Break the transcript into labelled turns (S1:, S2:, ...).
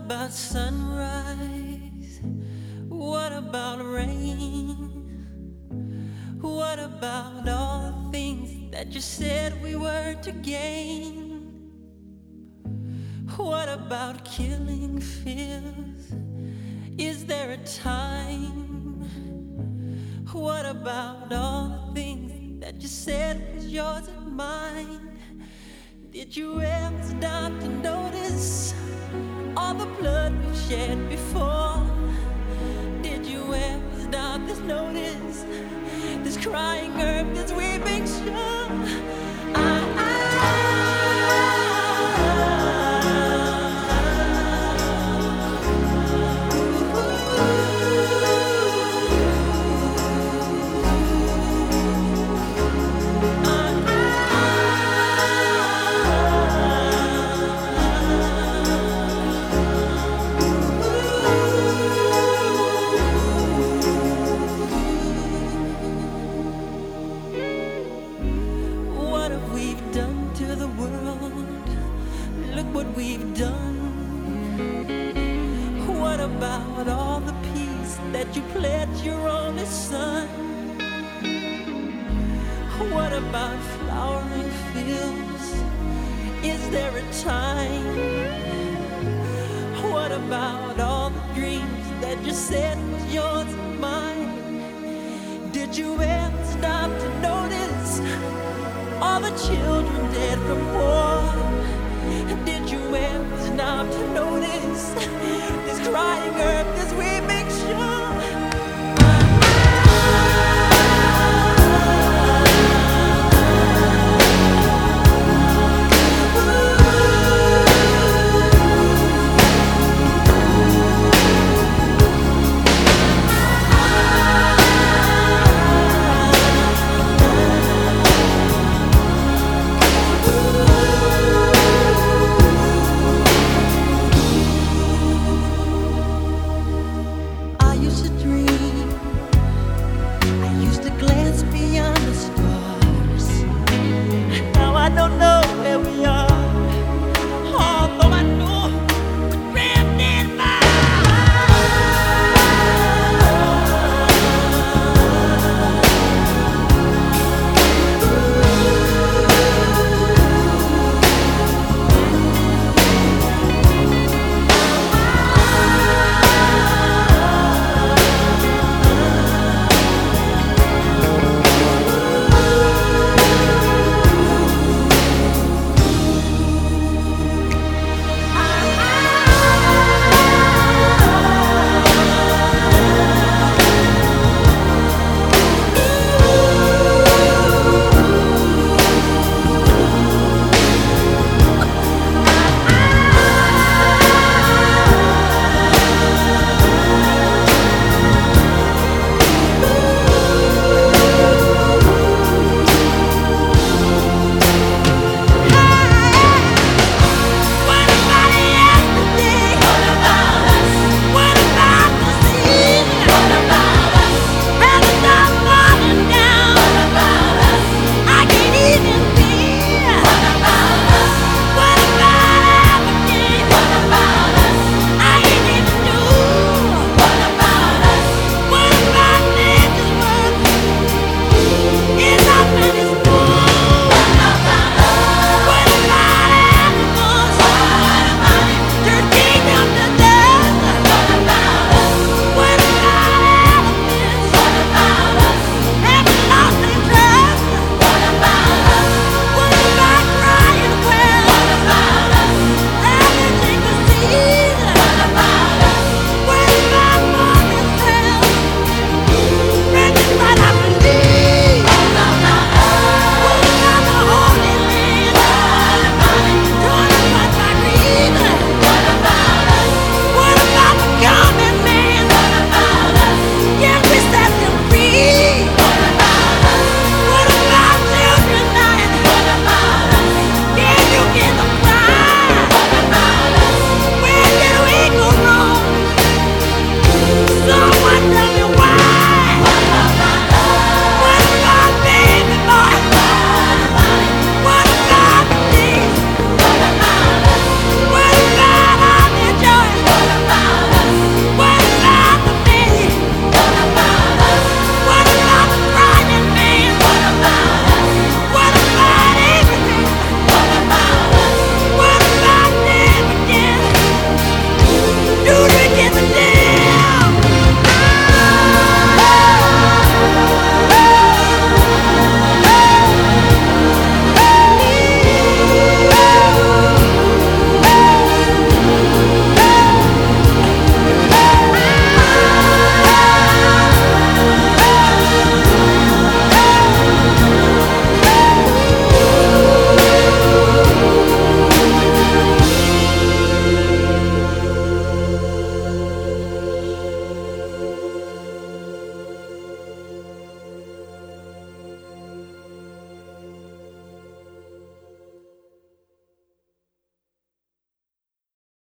S1: about sunrise? What about rain? What about all the things that you said we were to gain? What about killing fears? Is there a time? What about all the things that you said was yours and mine? Did you ever stop to notice all the blood we've shed before? Did you ever stop to notice this crying earth, this weeping shore? Look what we've done. What about all the peace that you pledged your only son? What about flowering fields? Is there a time? What about all the dreams that you said was yours and mine? Did you ever stop to notice all the children dead from war?